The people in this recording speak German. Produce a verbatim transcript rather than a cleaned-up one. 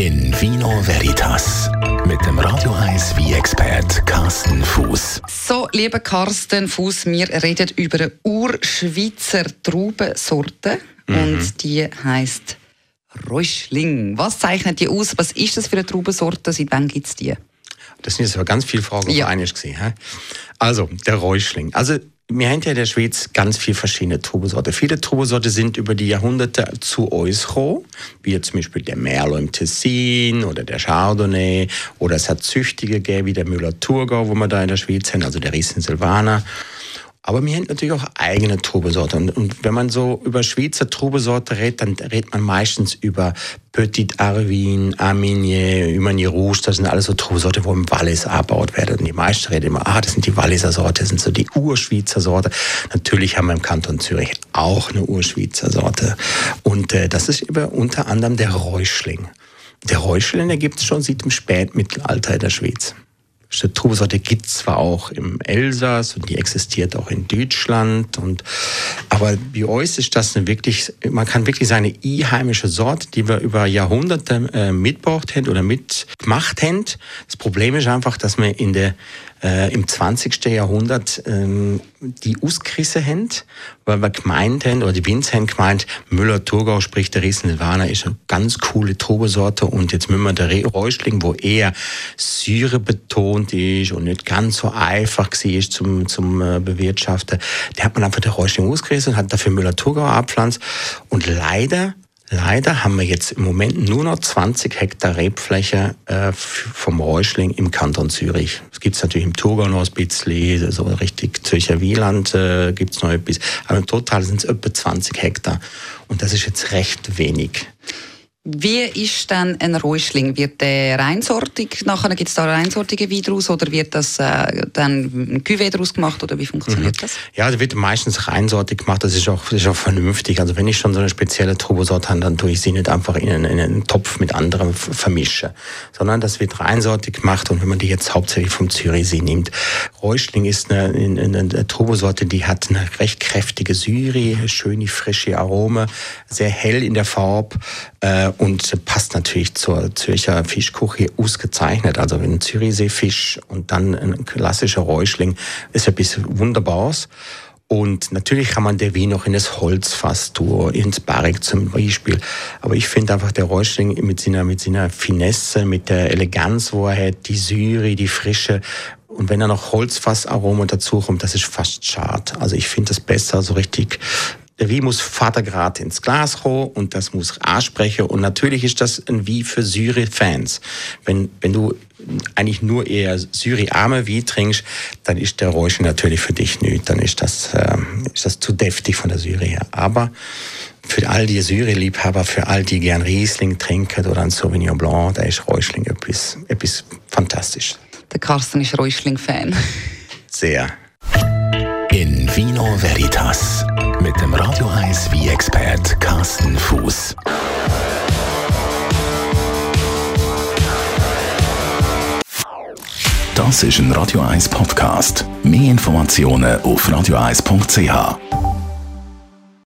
In Vino Veritas mit dem Radio eins Wein-Expert Carsten Fuß. So, lieber Carsten Fuß, wir reden über eine Urschweizer Traubensorte mhm. und die heisst Reuschling. Was zeichnet die aus? Was ist das für eine Traubensorte? Seit wann gibt es die? Das sind jetzt aber ganz viele Fragen auf ja. einmal gesehen. Also, der Reuschling. Also, wir haben ja in der Schweiz ganz viele verschiedene Traubensorten. Viele Traubensorten sind über die Jahrhunderte zu uns gekommen, wie zum Beispiel der Merlot im Tessin oder der Chardonnay. Oder es hat Züchtige gegeben, wie der Müller-Thurgau, wo wir da in der Schweiz haben, also der Riesling Silvaner. Aber wir haben natürlich auch eigene Traubensorten. Und, und wenn man so über Schweizer Traubensorten redet, dann redet man meistens über Petit Arvin, Armenier, Humanier Rouge. Das sind alles so Traubensorten, wo im Wallis angebaut werden. Und die meisten reden immer, ah, das sind die Walliser Sorte, das sind so die Urschweizer Sorte. Natürlich haben wir im Kanton Zürich auch eine Urschweizer Sorte. Und äh, das ist eben unter anderem der Reuschling. Der Reuschling, der gibt es schon seit dem Spätmittelalter in der Schweiz. Die Traubensorte gibt es zwar auch im Elsass und die existiert auch in Deutschland. Und, aber bei uns ist das eine wirklich, man kann wirklich sagen, eine einheimische Sorte, die wir über Jahrhunderte äh, mitgebracht haben oder mitgemacht haben. Das Problem ist einfach, dass wir in der Äh, im zwanzigsten Jahrhundert ähm, die ausgerissen haben, weil wir gemeint haben, oder die Winzer haben gemeint, Müller-Thurgau, sprich der Riesling Silvaner, ist eine ganz coole Traubensorte und jetzt müssen wir den Reuschling, wo eher Säure betont ist und nicht ganz so einfach war zum, zum äh, Bewirtschaften, der hat man einfach den Reuschling ausgerissen und hat dafür Müller-Thurgau abgepflanzt und leider Leider haben wir jetzt im Moment nur noch zwanzig Hektar Rebfläche äh, vom Reuschling im Kanton Zürich. Es gibt es natürlich im Thurgau noch ein bisschen, so richtig Zürcher Wieland äh, gibt es noch etwas. Aber im Total sind es etwa zwanzig Hektar. Und das ist jetzt recht wenig. Wie ist denn ein Reuschling? Wird der reinsortig? Nachher gibt es da reinsortige Wein draus oder wird das äh, dann ein Cuvée draus gemacht oder wie funktioniert mhm. das? Ja, da wird meistens reinsortig gemacht. Das ist auch, das ist auch vernünftig. Also wenn ich schon so eine spezielle Traubensorte habe, dann tue ich sie nicht einfach in einen, in einen Topf mit anderem vermischen, sondern das wird reinsortig gemacht. Und wenn man die jetzt hauptsächlich vom Zürichsee nimmt, Reuschling ist eine, eine, eine Traubensorte, die hat eine recht kräftige Säure, schöne frische Arome, sehr hell in der Farbe. Äh, Und passt natürlich zur Zürcher Fischküche ausgezeichnet. Also ein Zürichseefisch und dann ein klassischer Reuschling ist etwas Wunderbares. Und natürlich kann man den Wein noch in das Holzfass tun, ins Barrique zum Beispiel. Aber ich finde einfach der Reuschling mit seiner, mit seiner Finesse, mit der Eleganz, wo er hat, die Säure, die Frische. Und wenn er noch Holzfassaroma dazu kommt, das ist fast schade. Also ich finde das besser, so richtig. Der Wein muss vatergrad ins Glas kommen und das muss ansprechen. Und natürlich ist das ein Wein für Syri-Fans. Wenn, wenn du eigentlich nur eher Syri-arme Wein trinkst, dann ist der Reuschling natürlich für dich nicht. Dann ist das, ähm, ist das zu deftig von der Syri her. Aber für all die Syri-Liebhaber, für all die gern Riesling trinken oder ein Sauvignon Blanc, da ist Reuschling etwas, etwas fantastisch. Der Carsten ist Reuschling-Fan. Sehr. In Vino Veritas mit dem Radio eins Wein-Expert Carsten Fuß. Das ist ein Radio eins Podcast. Mehr Informationen auf radio eins punkt c h.